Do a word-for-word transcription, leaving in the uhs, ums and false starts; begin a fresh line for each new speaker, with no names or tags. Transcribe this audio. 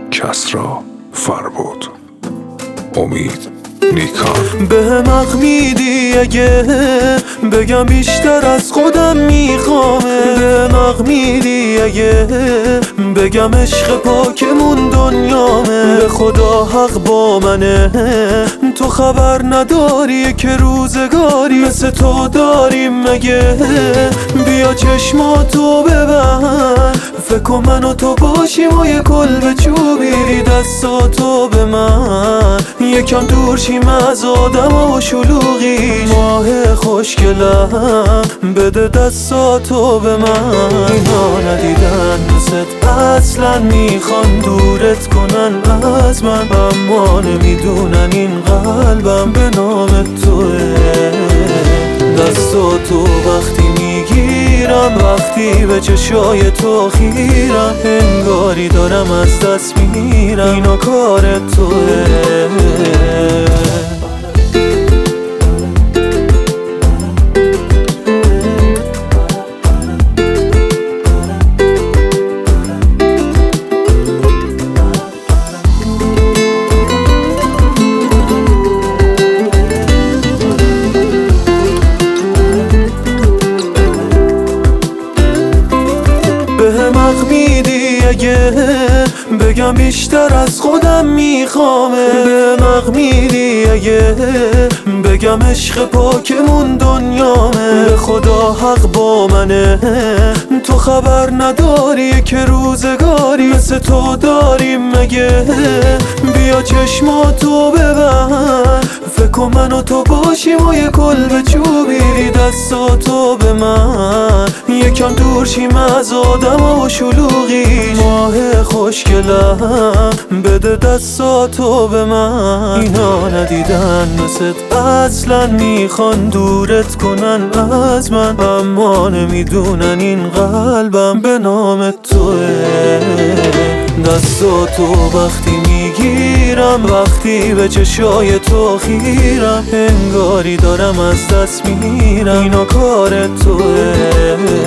کسری فربود. امید نیکان.
به حق میدی اگه بگم بیشتر از خودم میخوامه. به حق میدی اگه بگم عشق پاکمون دنیامه. به خدا حق با منه، تو خبر نداری که روزگاری مثل تو داریم مگه. بیا چشماتو ببند، فکر کن من و تو باشیم و یه کلبه چوبی. دستاتو به من یکم دور شیم از آدم و شلوغی. ماه خوشگلم بده دستاتو به من. اینا ندیدن مثل اصلا میخوان دورت کنن از من، اما نمیدونن این قلبم به نام توه. دستاتو وقتی میگیرم، وقتی به چشای تو خیرم، انگاری دارم از دست میرم. اینا کار توه. حق میدی اگه بگم بیشتر از خودم میخوامه. به حق میدی اگه بگم عشق پاکمون دنیامه. به خدا حق با منه، تو خبر نداری که روزگاری مثل تو داریم مگه. بیا چشماتو ببند، فکر کن من و تو باشیم و یه کلبه چوبی. دستاتو به من یکم دور شیم از آدم و شلوغی. ماه خوشگلم بده دستاتو به من. اینا ندیدن مثل اصلا میخوان دورت کنن از من، اما نمیدونن این قلبم به نام توه. دستاتو وقتی میگیرم، وقتی به چشای تو خیرم، انگاری دارم از دست میرم. اینا کار توه.